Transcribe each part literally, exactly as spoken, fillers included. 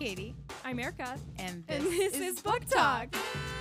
Katie. I'm Erica. And this, And this is, is Book Talk.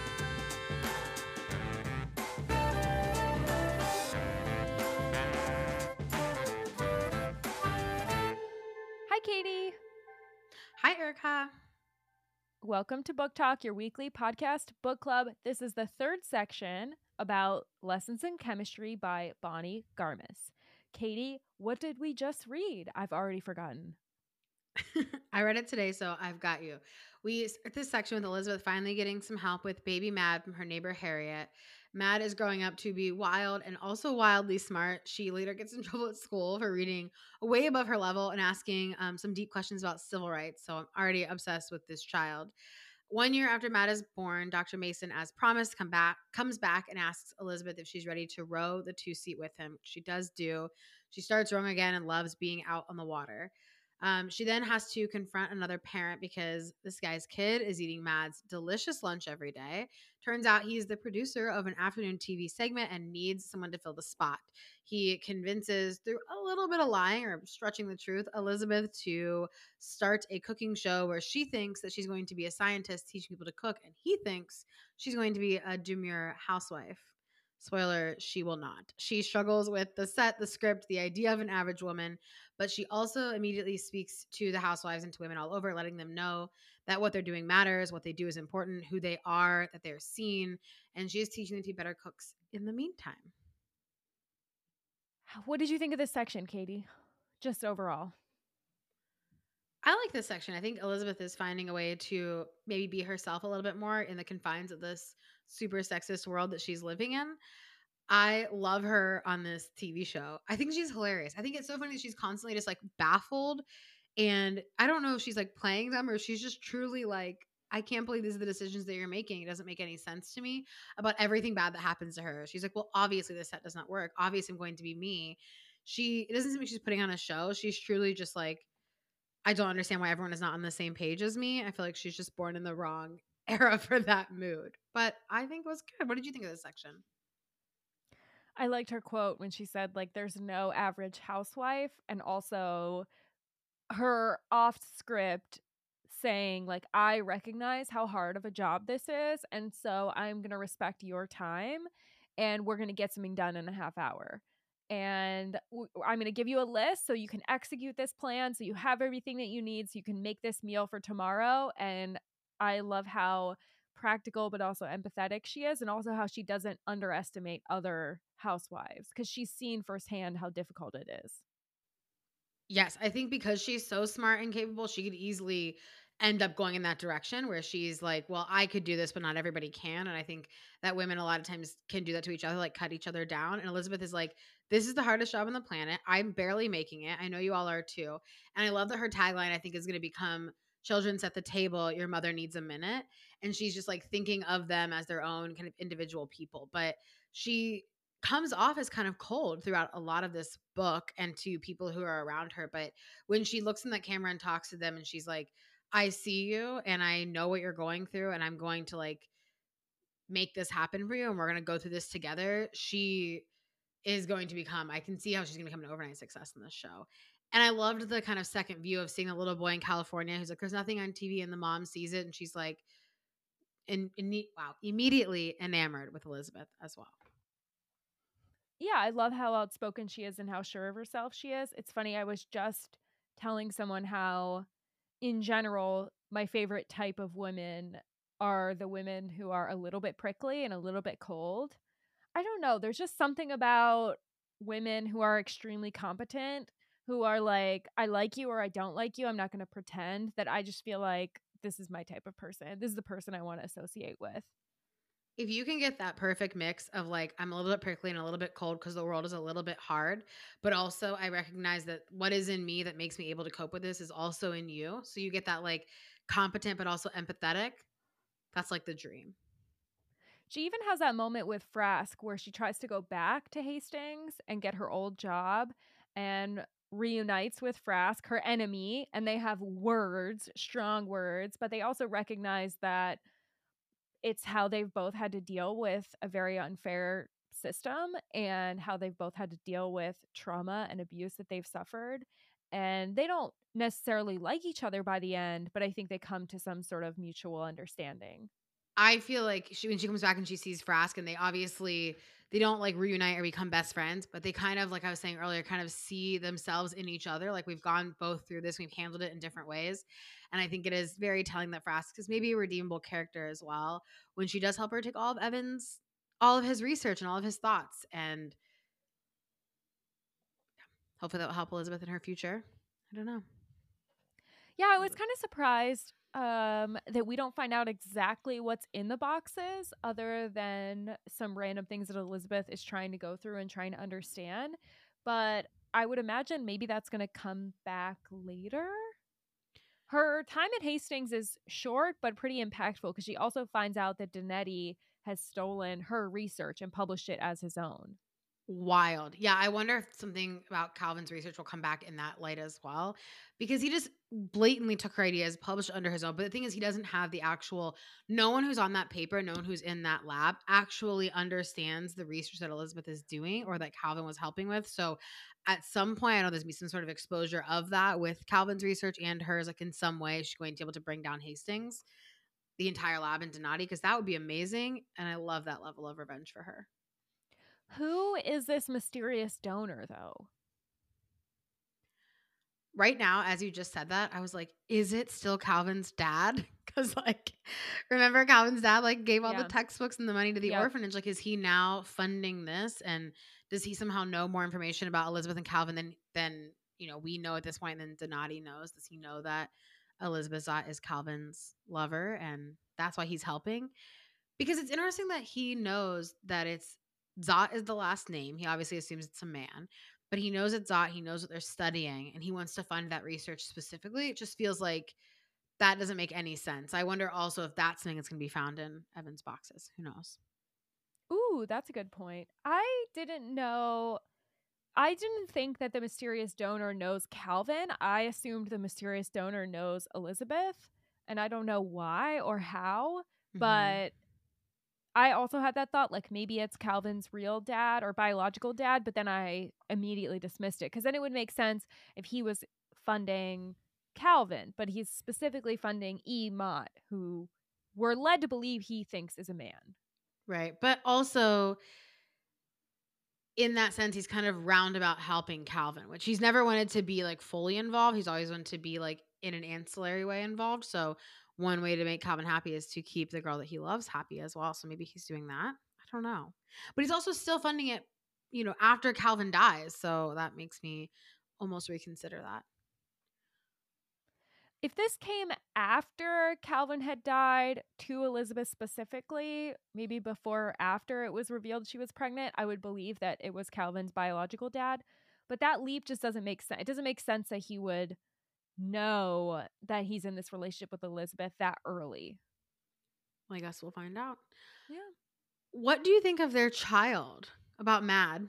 Hi, Katie. Hi, Erica. Welcome to Book Talk, your weekly podcast book club. This is the third section about Lessons in Chemistry by Bonnie Garmus. Katie, what did we just read? I've already forgotten. I read it today, so I've got you. We start this section with Elizabeth finally getting some help with baby Mad from her neighbor Harriet. Mad is growing up to be wild and also wildly smart. She later gets in trouble at school for reading way above her level and asking um, some deep questions about civil rights. So I'm already obsessed with this child. One year after Matt is born, Doctor Mason, as promised, come back, comes back and asks Elizabeth if she's ready to row the two-seat with him. She does do. She starts rowing again and loves being out on the water. Um, she then has to confront another parent because this guy's kid is eating Matt's delicious lunch every day. Turns out he's the producer of an afternoon T V segment and needs someone to fill the spot. He convinces, through a little bit of lying or stretching the truth, Elizabeth to start a cooking show where she thinks that she's going to be a scientist teaching people to cook, and he thinks she's going to be a demure housewife. Spoiler, she will not. She struggles with the set, the script, the idea of an average woman, but she also immediately speaks to the housewives and to women all over, letting them know that what they're doing matters, what they do is important, who they are, that they're seen, and she is teaching them to be better cooks in the meantime. What did you think of this section, Katie? Just overall. I like this section. I think Elizabeth is finding a way to maybe be herself a little bit more in the confines of this super sexist world that she's living in. I love her on this T V show. I think she's hilarious. I think it's so funny that she's constantly just like baffled. And I don't know if she's like playing them or she's just truly like, I can't believe these are the decisions that you're making. It doesn't make any sense to me about everything bad that happens to her. She's like, well, obviously this set does not work. Obviously I'm going to be me. She, it doesn't seem like she's putting on a show. She's truly just like, I don't understand why everyone is not on the same page as me. I feel like she's just born in the wrong era for that mood. But I think it was good. What did you think of this section? I liked her quote when she said, like, there's no average housewife, and also her off script saying, like, I recognize how hard of a job this is, and so I'm going to respect your time, and we're going to get something done in a half hour. And w- I'm going to give you a list so you can execute this plan, so you have everything that you need, so you can make this meal for tomorrow. And I love how practical but also empathetic she is, and also how she doesn't underestimate other housewives because she's seen firsthand how difficult it is. Yes, I think because she's so smart and capable, she could easily end up going in that direction where she's like, well, I could do this, but not everybody can. And I think that women a lot of times can do that to each other, like cut each other down. And Elizabeth is like, this is the hardest job on the planet. I'm barely making it. I know you all are too. And I love that her tagline, I think, is going to become children set the table, your mother needs a minute. And she's just like thinking of them as their own kind of individual people. But she comes off as kind of cold throughout a lot of this book and to people who are around her. But when she looks in that camera and talks to them and she's like, I see you and I know what you're going through and I'm going to like make this happen for you and we're going to go through this together. She is going to become, I can see how she's going to become an overnight success in this show. And I loved the kind of second view of seeing a little boy in California who's like, there's nothing on T V, and the mom sees it and she's like, in, in wow, immediately enamored with Elizabeth as well. Yeah, I love how outspoken she is and how sure of herself she is. It's funny, I was just telling someone how, in general, my favorite type of women are the women who are a little bit prickly and a little bit cold. I don't know. There's just something about women who are extremely competent, who are like, I like you or I don't like you. I'm not going to pretend, that I just feel like this is my type of person. This is the person I want to associate with. If you can get that perfect mix of like, I'm a little bit prickly and a little bit cold because the world is a little bit hard, but also I recognize that what is in me that makes me able to cope with this is also in you. So you get that like competent, but also empathetic. That's like the dream. She even has that moment with Frask where she tries to go back to Hastings and get her old job and reunites with Frask, her enemy, and they have words, strong words, but they also recognize that it's how they've both had to deal with a very unfair system and how they've both had to deal with trauma and abuse that they've suffered. and they don't necessarily like each other by the end, but I think they come to some sort of mutual understanding. I feel like she when she comes back and she sees Frask, and they obviously they don't like reunite or become best friends, but they kind of, like I was saying earlier, kind of see themselves in each other. Like we've gone both through this, we've handled it in different ways. And I think it is very telling that Frask is maybe a redeemable character as well when she does help her take all of Evan's all of his research and all of his thoughts. And hopefully that will help Elizabeth in her future. I don't know. Yeah, I was kind of surprised um, that we don't find out exactly what's in the boxes other than some random things that Elizabeth is trying to go through and trying to understand. But I would imagine maybe that's going to come back later. Her time at Hastings is short but pretty impactful because she also finds out that Danetti has stolen her research and published it as his own. Wild. Yeah, I wonder if something about Calvin's research will come back in that light as well, because he just blatantly took her ideas, published under his own. But the thing is, he doesn't have the actual, no one who's on that paper, no one who's in that lab actually understands the research that Elizabeth is doing or that Calvin was helping with. So at some point, I know there's be some sort of exposure of that with Calvin's research and hers. Like in some way, she's going to be able to bring down Hastings, the entire lab, and Donati, because that would be amazing. And I love that level of revenge for her. Who is this mysterious donor, though? Right now, as you just said that, I was like, is it still Calvin's dad? Because, like, remember Calvin's dad, like, gave all Yeah. the textbooks and the money to the Yep. orphanage. Like, is he now funding this? And does he somehow know more information about Elizabeth and Calvin than, than you know, we know at this point, than Donati knows? Does he know that Elizabeth Zott is Calvin's lover, and that's why he's helping? Because it's interesting that he knows that it's Zott is the last name. He obviously assumes it's a man, but he knows it's Zott. He knows what they're studying, and he wants to fund that research specifically. It just feels like that doesn't make any sense. I wonder also if that's something that's going to be found in Evan's boxes. Who knows? Ooh, that's a good point. I didn't know. I didn't think that the mysterious donor knows Calvin. I assumed the mysterious donor knows Elizabeth, and I don't know why or how, Mhm. but I also had that thought, like maybe it's Calvin's real dad or biological dad, but then I immediately dismissed it because then it would make sense if he was funding Calvin, but he's specifically funding E. Mott, who we're led to believe he thinks is a man. Right. But also, in that sense, he's kind of roundabout helping Calvin, which he's never wanted to be like fully involved. He's always wanted to be like in an ancillary way involved. So one way to make Calvin happy is to keep the girl that he loves happy as well. So maybe he's doing that. I don't know. But he's also still funding it, you know, after Calvin dies. So that makes me almost reconsider that. If this came after Calvin had died to Elizabeth specifically, maybe before or after it was revealed she was pregnant, I would believe that it was Calvin's biological dad. But that leap just doesn't make sense. It doesn't make sense that he would know that he's in this relationship with Elizabeth that early. Well, I guess we'll find out. Yeah. What do you think of their child, about Mad?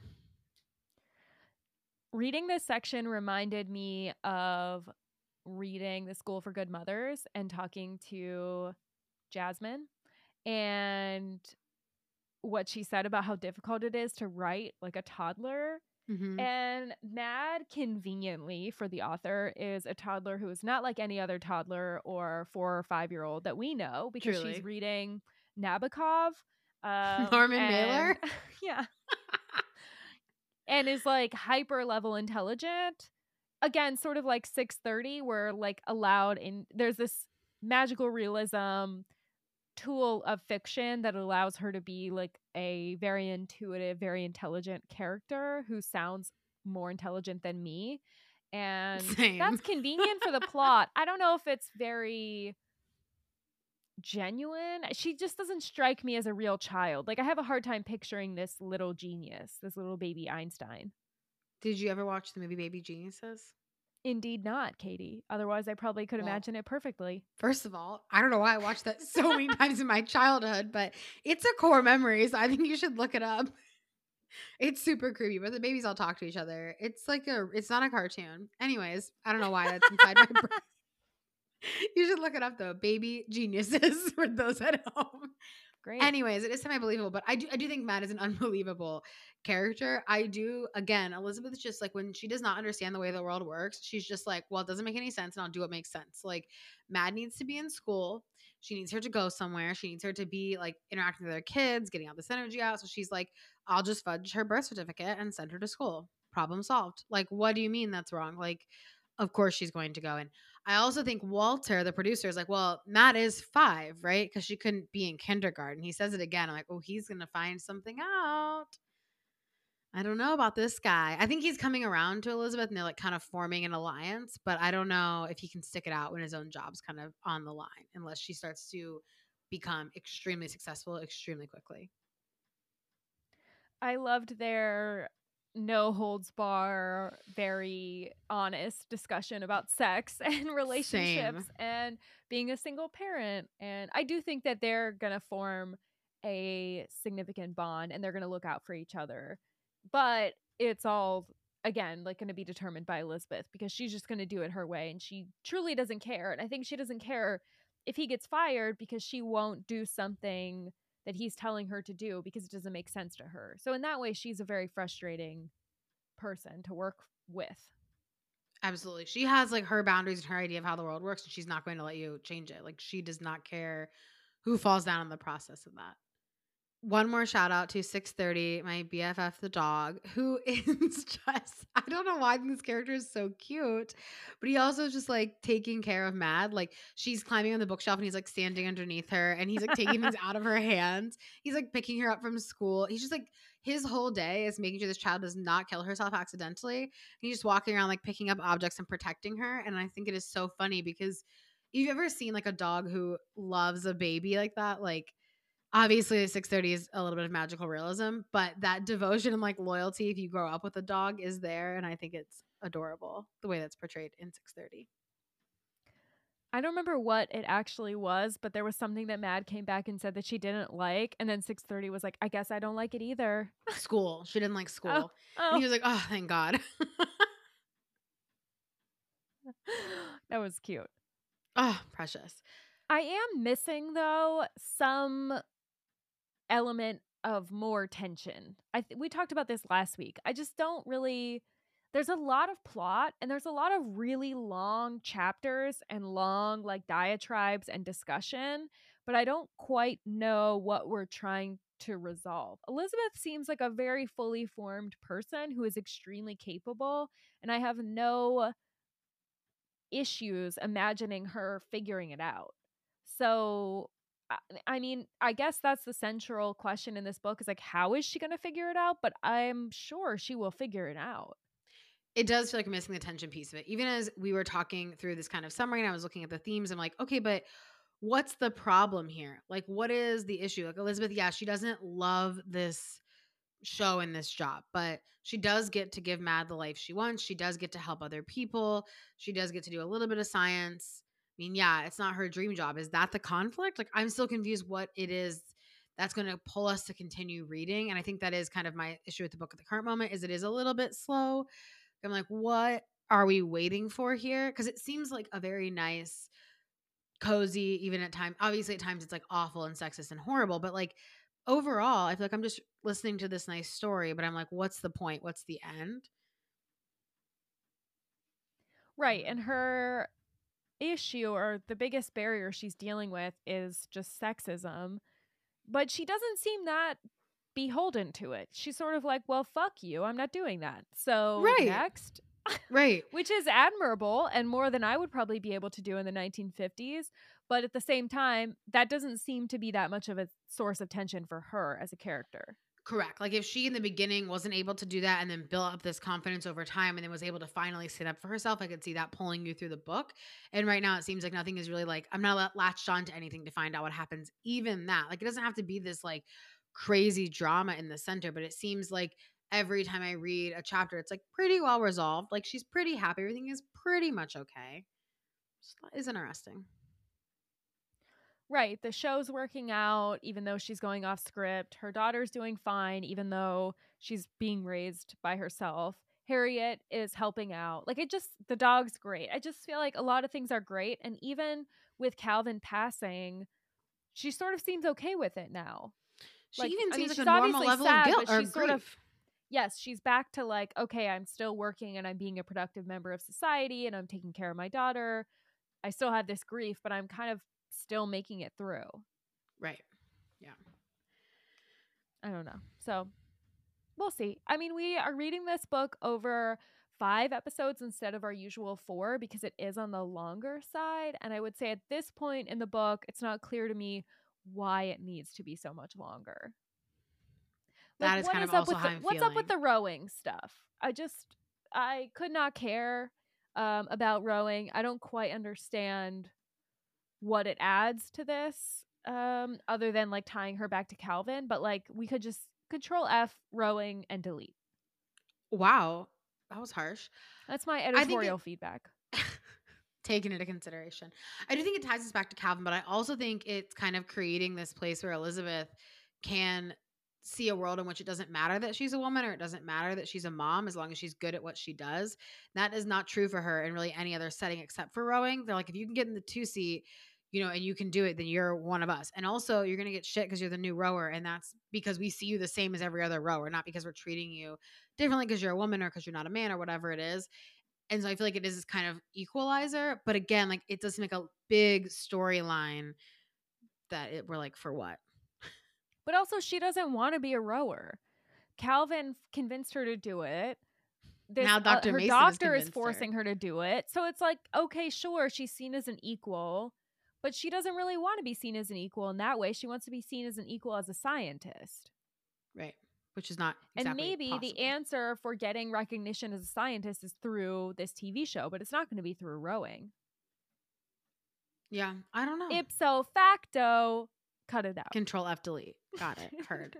Reading this section reminded me of reading The School for Good Mothers and talking to Jasmine and what she said about how difficult it is to write like a toddler. Mm-hmm. And Mad, conveniently for the author, is a toddler who is not like any other toddler or four or five year old that we know because Truly. she's reading Nabokov. Um, Norman and, Mailer? Yeah. And is like hyper level intelligent. Again, sort of like six thirty, where like allowed in, there's this magical realism tool of fiction that allows her to be like a very intuitive, very intelligent character who sounds more intelligent than me. And Same. That's convenient for the plot. I don't know if it's very genuine. She just doesn't strike me as a real child. Like I have a hard time picturing this little genius, this little baby Einstein. Did you ever watch the movie Baby Geniuses? Indeed not, Katie. Otherwise, I probably could Well, imagine it perfectly. First of all, I don't know why I watched that so many times in my childhood, but it's a core memory, so I think you should look it up. It's super creepy, but the babies all talk to each other. It's like a, it's not a cartoon. Anyways, I don't know why that's inside my brain. You should look it up though. Baby Geniuses for those at home. Great. Anyways, it is semi-believable, but I do I do think Matt is an unbelievable character. I do again, Elizabeth is just like when she does not understand the way the world works, she's just like, well, it doesn't make any sense and I'll do what makes sense. Like Mad needs to be in school. She needs her to go somewhere. She needs her to be like interacting with other kids, getting all this energy out. So she's like, I'll just fudge her birth certificate and send her to school. Problem solved. Like, what do you mean that's wrong? Like, of course she's going to go. And I also think Walter, the producer, is like, well, Matt is five, right? Because she couldn't be in kindergarten. He says it again. I'm like, oh, he's going to find something out. I don't know about this guy. I think he's coming around to Elizabeth and they're like kind of forming an alliance, but I don't know if he can stick it out when his own job's kind of on the line unless she starts to become extremely successful extremely quickly. I loved their no holds bar, very honest discussion about sex and relationships Same. and being a single parent. And I do think that they're going to form a significant bond and they're going to look out for each other. But it's all, again, like going to be determined by Elizabeth because she's just going to do it her way and she truly doesn't care. And I think she doesn't care if he gets fired because she won't do something that he's telling her to do because it doesn't make sense to her. So in that way, she's a very frustrating person to work with. Absolutely. She has like her boundaries and her idea of how the world works, and she's not going to let you change it. Like she does not care who falls down in the process of that. One more shout out to six thirty, my B F F the dog, who is just I don't know why this character is so cute, but he also is just like taking care of Mad. Like she's climbing on the bookshelf and he's like standing underneath her and he's like taking things out of her hands. He's like picking her up from school. He's just like his whole day is making sure this child does not kill herself accidentally. He's just walking around like picking up objects and protecting her. And I think it is so funny because you've ever seen like a dog who loves a baby like that? Like obviously, six thirty is a little bit of magical realism, but that devotion and like loyalty, if you grow up with a dog, is there. And I think it's adorable the way that's portrayed in six thirty. I don't remember what it actually was, but there was something that Mad came back and said that she didn't like. And then six thirty was like, I guess I don't like it either. School. She didn't like Oh, school. And oh. he was like, oh, thank God. That was cute. Oh, precious. I am missing, though, some element of more tension. I th- we talked about this last week. I just don't really there's a lot of plot and there's a lot of really long chapters and long like diatribes and discussion, but I don't quite know what we're trying to resolve. Elizabeth seems like a very fully formed person who is extremely capable, and I have no issues imagining her figuring it out. So, I I mean, I guess that's the central question in this book is like, how is she going to figure it out? But I'm sure she will figure it out. It does feel like I'm missing the tension piece of it. Even as we were talking through this kind of summary and I was looking at the themes, I'm like, okay, but what's the problem here? Like, what is the issue? Like, Elizabeth, yeah, she doesn't love this show in this job, but she does get to give Mad the life she wants. She does get to help other people. She does get to do a little bit of science. I mean, yeah, it's not her dream job. Is that the conflict? Like, I'm still confused what it is that's going to pull us to continue reading. And I think that is kind of my issue with the book at the current moment is it is a little bit slow. I'm like, what are we waiting for here? Because it seems like a very nice, cozy, even at times. Obviously, at times it's like awful and sexist and horrible, but like overall, I feel like I'm just listening to this nice story, but I'm like, what's the point? What's the end? Right. And her issue or the biggest barrier she's dealing with is just sexism. But she doesn't seem that beholden to it. She's sort of like, well, fuck you. I'm not doing that. So Right. next. Right. Which is admirable and more than I would probably be able to do in the nineteen fifties. But at the same time, that doesn't seem to be that much of a source of tension for her as a character. Correct. Like if she in the beginning wasn't able to do that and then built up this confidence over time and then was able to finally sit up for herself, I could see that pulling you through the book. And right now it seems like nothing is really like, I'm not latched on to anything to find out what happens. Even that, like it doesn't have to be this like crazy drama in the center, but it seems like every time I read a chapter, it's like pretty well resolved. Like she's pretty happy. Everything is pretty much okay. Which is interesting. Right. The show's working out, even though she's going off script. Her daughter's doing fine, even though she's being raised by herself. Harriet is helping out. Like, it just, the dog's great. I just feel like a lot of things are great. And even with Calvin passing, she sort of seems okay with it now. She Like, even I mean, seems like she's a normal obviously level of sad, guilt but or she's sort of, grief. yes, she's back to like, okay, I'm still working and I'm being a productive member of society and I'm taking care of my daughter. I still have this grief, but I'm kind of still making it through. Right. Yeah. I don't know. So we'll see. I mean, we are reading this book over five episodes instead of our usual four because it is on the longer side. And I would say at this point in the book, it's not clear to me why it needs to be so much longer. Like, That is what kind of is up also with how the, I'm what's up with feeling. the rowing stuff? I just I could not care um, about rowing. I don't quite understand what it adds to this, um, other than like tying her back to Calvin. But like, we could just control F rowing and delete. Wow. That was harsh. That's my I think editorial it feedback. taken into consideration. I do think it ties us back to Calvin, but I also think it's kind of creating this place where Elizabeth can see a world in which it doesn't matter that she's a woman or it doesn't matter that she's a mom as long as she's good at what she does. That is not true for her in really any other setting except for rowing. They're like, if you can get in the two seat, you know, and you can do it, then you're one of us. And also, you're going to get shit because you're the new rower. And that's because we see you the same as every other rower, not because we're treating you differently because you're a woman or because you're not a man or whatever it is. And so I feel like it is this kind of equalizer. But again, like it does make a big storyline that it, we're like, for what? But also, she doesn't want to be a rower. Calvin convinced her to do it. This Now uh, Doctor her Mason has doctor is convinced forcing her. her to do it. So it's like, okay, sure, she's seen as an equal, but she doesn't really want to be seen as an equal in that way. She wants to be seen as an equal as a scientist. Right. Which is not And exactly maybe possible. the answer for getting recognition as a scientist is through this T V show, but it's not going to be through rowing. Yeah, I don't know. Ipso facto, cut it out. Control F delete. Got it. Heard.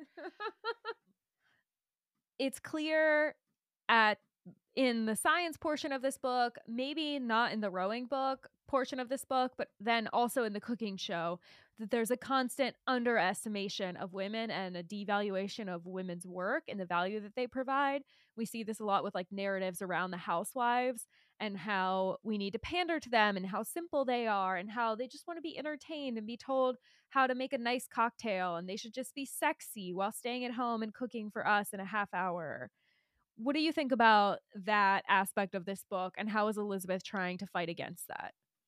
It's clear at in the science portion of this book, maybe not in the rowing book portion of this book, but then also in the cooking show, that there's a constant underestimation of women and a devaluation of women's work and the value that they provide. We see this a lot with like narratives around the housewives and how we need to pander to them and how simple they are and how they just want to be entertained and be told how to make a nice cocktail and they should just be sexy while staying at home and cooking for us in a half hour. What do you think about that aspect of this book and how is Elizabeth trying to fight against that?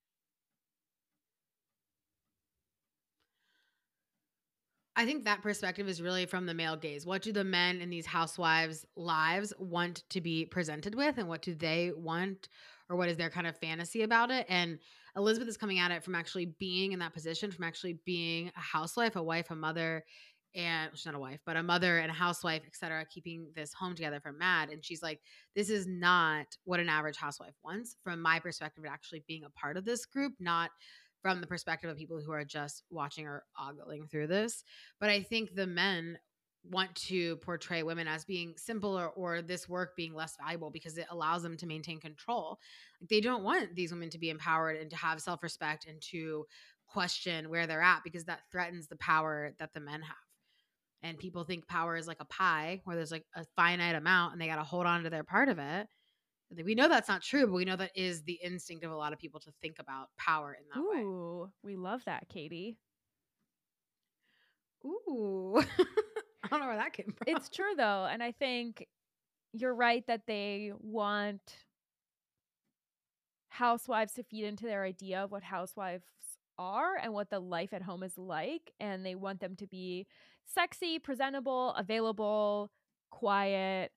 I think that perspective is really from the male gaze. What do the men in these housewives' lives want to be presented with, and what do they want, or what is their kind of fantasy about it? And Elizabeth is coming at it from actually being in that position, from actually being a housewife, a wife, a mother, and she's not a wife, but a mother and a housewife, et cetera, keeping this home together for Mad. And she's like, this is not what an average housewife wants. From my perspective, actually being a part of this group, not from the perspective of people who are just watching or ogling through this. But I think the men want to portray women as being simpler or this work being less valuable because it allows them to maintain control. Like they don't want these women to be empowered and to have self-respect and to question where they're at because that threatens the power that the men have. And people think power is like a pie where there's like a finite amount and they got to hold on to their part of it. We know that's not true, but we know that is the instinct of a lot of people to think about power in that way. Ooh, we love that, Katie. Ooh. I don't know where that came from. It's true though, and I think you're right that they want housewives to feed into their idea of what housewives are and what the life at home is like, and they want them to be sexy, presentable, available, quiet,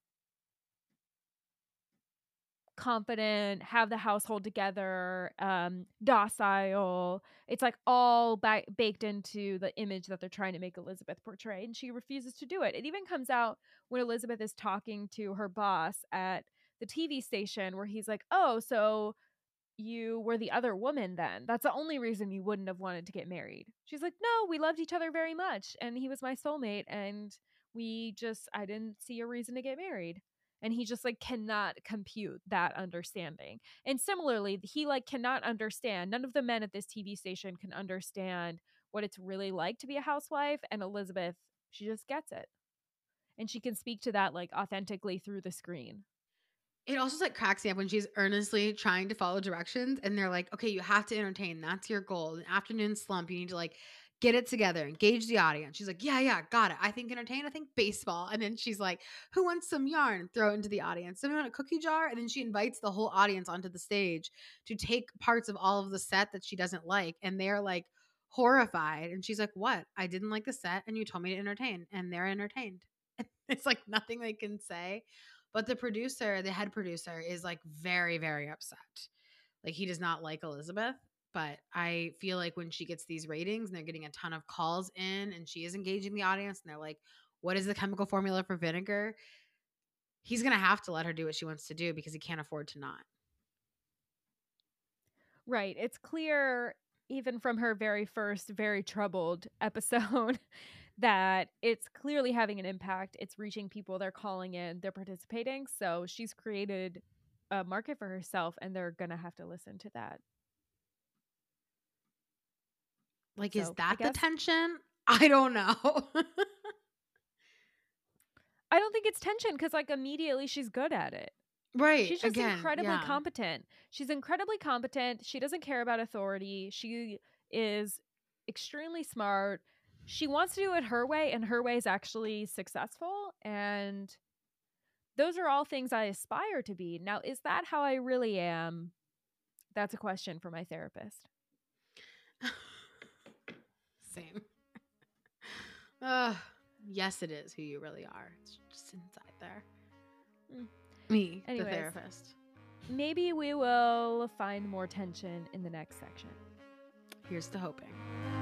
confident, have the household together, um, docile. It's like all ba- baked into the image that they're trying to make Elizabeth portray, and she refuses to do it. It even comes out when Elizabeth is talking to her boss at the T V station, where he's like, "Oh, so you were the other woman then? That's the only reason you wouldn't have wanted to get married." She's like, "No, we loved each other very much, and he was my soulmate, and we just, I didn't see a reason to get married." And he just like cannot compute that understanding. And similarly, he like cannot understand, none of the men at this T V station can understand what it's really like to be a housewife. And Elizabeth, she just gets it. And she can speak to that like authentically through the screen. It also like cracks me up when she's earnestly trying to follow directions and they're like, okay, you have to entertain. That's your goal. An afternoon slump. You need to like get it together, engage the audience. She's like, yeah, yeah, got it. I think entertain, I think baseball. And then she's like, who wants some yarn? Throw it into the audience. Someone want a cookie jar? And then she invites the whole audience onto the stage to take parts of all of the set that she doesn't like. And they're like horrified. And she's like, what? I didn't like the set and you told me to entertain. And they're entertained. It's like nothing they can say. But the producer, the head producer, is like very, very upset. Like he does not like Elizabeth. But I feel like when she gets these ratings and they're getting a ton of calls in and she is engaging the audience and they're like, what is the chemical formula for vinegar? He's going to have to let her do what she wants to do because he can't afford to not. Right. It's clear, even from her very first, very troubled episode, that it's clearly having an impact. It's reaching people. They're calling in. They're participating. So she's created a market for herself, and they're going to have to listen to that. Like, So, is that I the guess- tension? I don't know. I don't think it's tension because, like, immediately she's good at it. Right. She's just Again, incredibly yeah. competent. She's incredibly competent. She doesn't care about authority. She is extremely smart. She wants to do it her way, and her way is actually successful. And those are all things I aspire to be. Now, is that how I really am? That's a question for my therapist. Same. Uh, yes, it is who you really are. It's just inside there. Mm. Me, Anyways. the therapist. Maybe we will find more tension in the next section. Here's to hoping.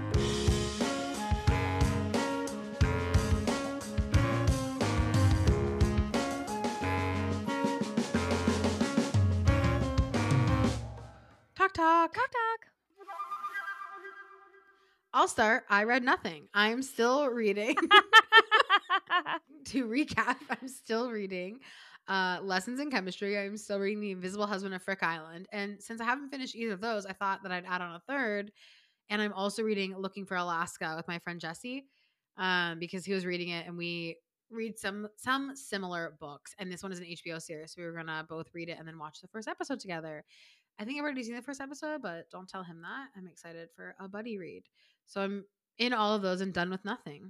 Talk, talk. Talk, talk. I'll start. I read nothing. I'm still reading. To recap, I'm still reading uh, Lessons in Chemistry. I'm still reading The Invisible Husband of Frick Island. And since I haven't finished either of those, I thought that I'd add on a third. And I'm also reading Looking for Alaska with my friend Jesse um, because he was reading it and we read some some similar books. And this one is an H B O series. So we were going to both read it and then watch the first episode together. I think I've already seen the first episode, but don't tell him that. I'm excited for a buddy read. So I'm in all of those and done with nothing.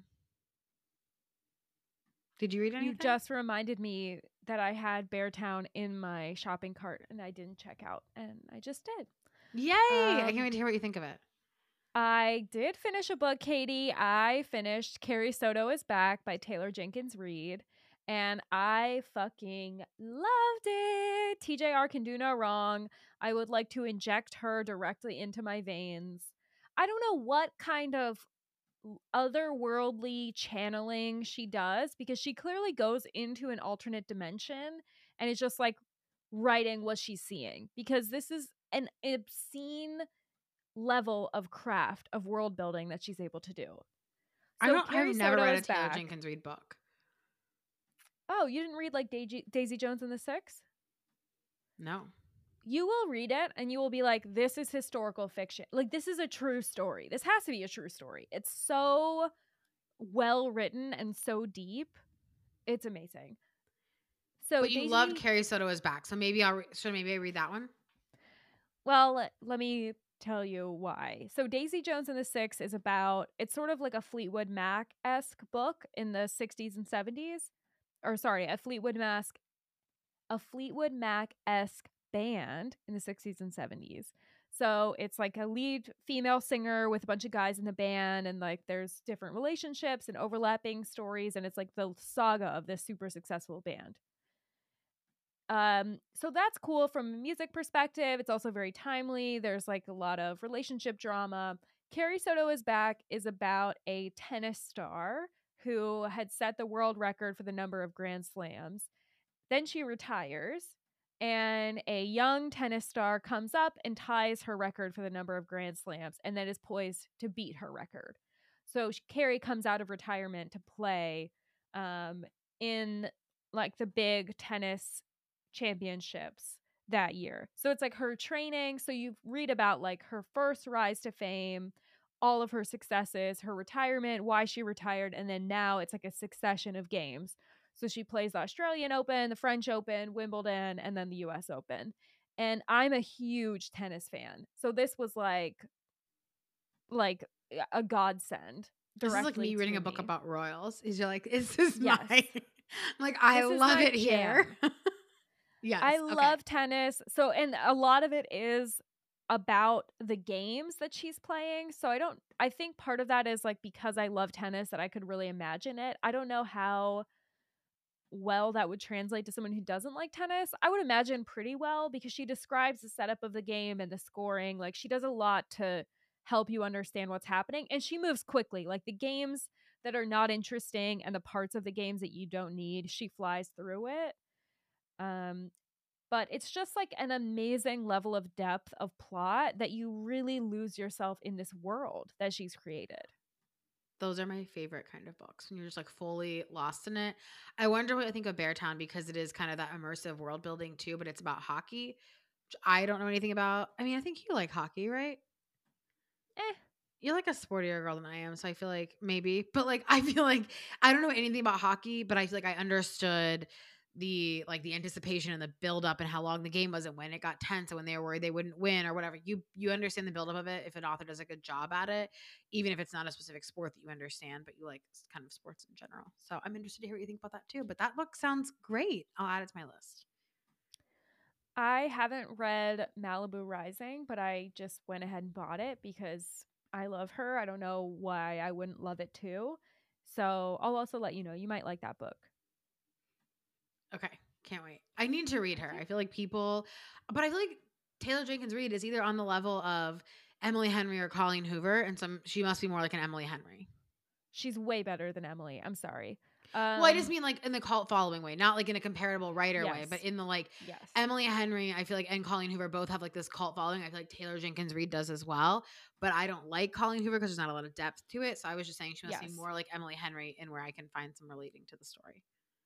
Did you read anything? You just reminded me that I had Beartown in my shopping cart and I didn't check out, and I just did. Yay! Um, I can't wait to hear what you think of it. I did finish a book, Katie. I finished Carrie Soto is Back by Taylor Jenkins Reid, and I fucking loved it. T J R can do no wrong. I would like to inject her directly into my veins. I don't know what kind of otherworldly channeling she does, because she clearly goes into an alternate dimension and is just like writing what she's seeing, because this is an obscene level of craft of world building that she's able to do. So I don't. Carrie I've never Soto read a is Taylor back. Jenkins Reid book. Oh, you didn't read like Daisy, Daisy Jones and the Six? No. You will read it and you will be like, this is historical fiction. Like, this is a true story. This has to be a true story. It's so well written and so deep. It's amazing. So But you Daisy, loved Carrie Soto is Back, so maybe I'll re- should maybe I read that one. Well, let, let me tell you why. So Daisy Jones and the Six is about, it's sort of like a Fleetwood Mac-esque book in the sixties and seventies. Or sorry, a Fleetwood Mac, a Fleetwood Mac-esque band in the sixties and seventies. So it's like a lead female singer with a bunch of guys in the band, and like there's different relationships and overlapping stories, and it's like the saga of this super successful band. Um, so that's cool from a music perspective. It's also very timely. There's like a lot of relationship drama. Carrie Soto is Back is about a tennis star who had set the world record for the number of Grand Slams. Then she retires, and a young tennis star comes up and ties her record for the number of Grand Slams, and then is poised to beat her record. So she, Carrie comes out of retirement to play um, in like the big tennis championships that year. So it's like her training. So you read about like her first rise to fame, all of her successes, her retirement, why she retired, and then now it's like a succession of games. So she plays the Australian Open, the French Open, Wimbledon, and then the U S Open. And I'm a huge tennis fan. So this was like like a godsend This is like directly me reading to a book me. about royals. Is you're like, is this my Yes. I'm like, I This is love my it here. jam. I Yes. Okay. love tennis. So, and a lot of it is about the games that she's playing. So I don't, I think part of that is like because I love tennis that I could really imagine it. I don't know how well that would translate to someone who doesn't like tennis. I would imagine pretty well because she describes the setup of the game and the scoring. Like she does a lot to help you understand what's happening and she moves quickly. Like the games that are not interesting and the parts of the games that you don't need, she flies through it. Um but it's just like an amazing level of depth of plot that you really lose yourself in this world that she's created. Those are my favorite kind of books when you're just like fully lost in it. I wonder what I think of Beartown because it is kind of that immersive world building too, but it's about hockey, which I don't know anything about. I mean, I think you like hockey, right? Eh, You're like a sportier girl than I am, so I feel like maybe. But like I feel like I don't know anything about hockey, but I feel like I understood the like the anticipation and the build up and how long the game was and when it got tense and when they were worried they wouldn't win or whatever. You you understand the build up of it if an author does a good job at it, even if it's not a specific sport that you understand, but you like s- kind of sports in general. So I'm interested to hear what you think about that too. But that book sounds great. I'll add it to my list. I haven't read Malibu Rising, but I just went ahead and bought it because I love her. I don't know why I wouldn't love it too. So I'll also let you know. You might like that book. Okay, can't wait. I need to read her. Okay. I feel like people, but I feel like Taylor Jenkins Reid is either on the level of Emily Henry or Colleen Hoover, and some she must be more like an Emily Henry. She's way better than Emily. I'm sorry. Well, I just Um, mean like in the cult following way, not like in a comparable writer way, but yes. in the like Yes. Emily Henry, I feel like, and Colleen Hoover both have like this cult following. I feel like Taylor Jenkins Reid does as well, but I don't like Colleen Hoover because there's not a lot of depth to it. So I was just saying she must be Yes. more like Emily Henry in where I can find some relating to the story.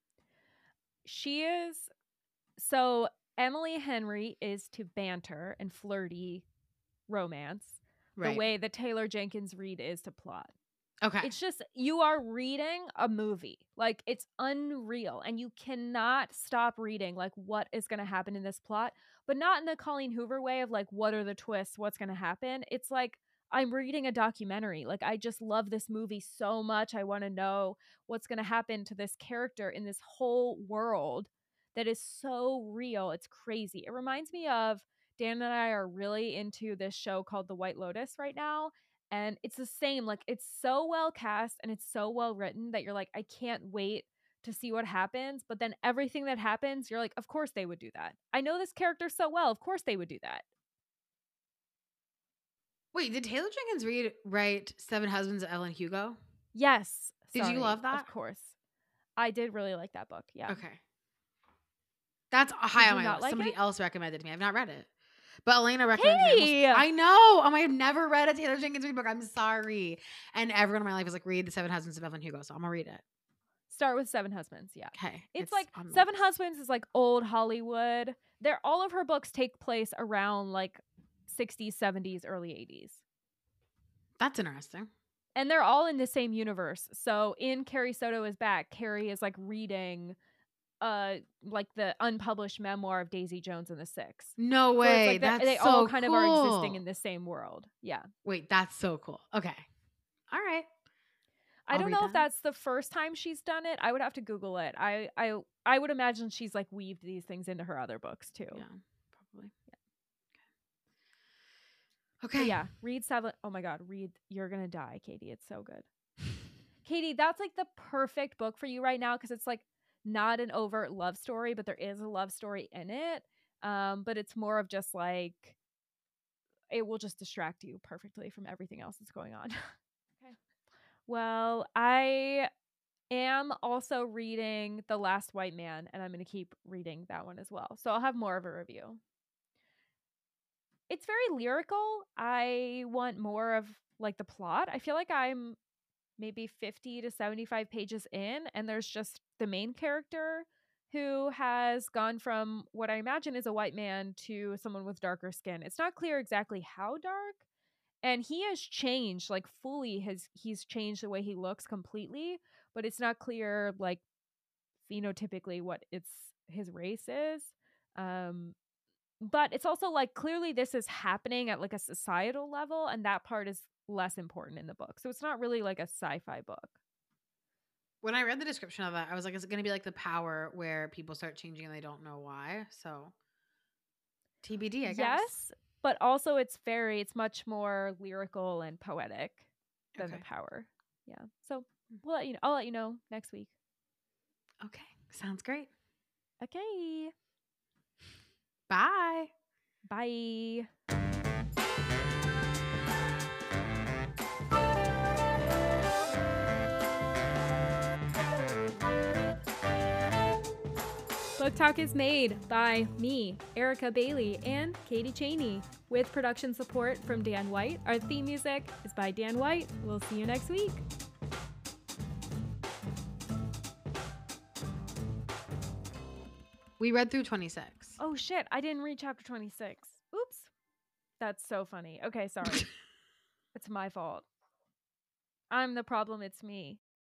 She is so Emily Henry is to banter and flirty romance the Right. way that Taylor Jenkins Reid is to plot. Okay. It's just you are reading a movie. Like it's unreal and you cannot stop reading like what is going to happen in this plot, but not in the Colleen Hoover way of like what are the twists, what's going to happen. It's like I'm reading a documentary. Like I just love this movie so much. I want to know what's going to happen to this character in this whole world that is so real. It's crazy. It reminds me of Dan and I are really into this show called The White Lotus right now, and it's the same. Like it's so well cast and it's so well written that you're like, I can't wait to see what happens. But then everything that happens, you're like, of course they would do that. I know this character so well. Of course they would do that. Wait, did Taylor Jenkins Reid write Seven Husbands of Evelyn Hugo? Yes. Did you Sorry. love that? Of course. I did really like that book. Yeah. Okay. That's high Did on you my not list. like Somebody it? else recommended it to me. I've not read it. But Elena recommended it to me. Hey! I know. Um, I have never read a Taylor Jenkins Reid book. I'm sorry. And everyone in my life is like, read The Seven Husbands of Evelyn Hugo. So I'm going to read it. Start with Seven Husbands. Yeah. Okay. It's, like on the Seven list. Husbands is like old Hollywood. They're all of her books take place around like sixties, seventies, early eighties. That's interesting. And they're all in the same universe. So in Carrie Soto is Back, Carrie is like reading uh like the unpublished memoir of Daisy Jones and the Six. No So it's way. like That's they so all kind cool. of are existing in the same world. Yeah. Wait, that's so cool. Okay. All right. I I'll don't read know if that. that's the first time she's done it. I would have to Google it. I I I would imagine she's like weaved these things into her other books too. Yeah, probably. But Okay. yeah, read Seven. Oh my God, read You're Gonna Die, Katie. It's so good. Katie, that's like the perfect book for you right now because it's like not an overt love story, but there is a love story in it. Um, but it's more of just like it will just distract you perfectly from everything else that's going on. Okay. Well, I am also reading The Last White Man, and I'm going to keep reading that one as well. So I'll have more of a review. It's very lyrical. I want more of like the plot. I feel like I'm maybe fifty to seventy-five pages in, and there's just the main character who has gone from what I imagine is a white man to someone with darker skin. It's not clear exactly how dark, and he has changed like fully his he's changed the way he looks completely, but it's not clear like phenotypically what it's his race is. Um but it's also like clearly this is happening at like a societal level, and that part is less important in the book. So it's not really like a sci-fi book. When I read the description of it, I was like, is it going to be like The Power where people start changing and they don't know why? So T B D, I guess. Yes, but also it's very, it's much more lyrical and poetic than Okay. The Power. Yeah. So we'll let you know. I'll let you know next week. Okay. Sounds great. Okay. Bye. Bye. Book Talk is made by me, Erica Bailey, and Katie Cheney, with production support from Dan White. Our theme music is by Dan White. We'll see you next week. We read through twenty-six. Oh shit, I didn't read chapter twenty-six. Oops. That's so funny. Okay, sorry. It's my fault. I'm the problem, it's me.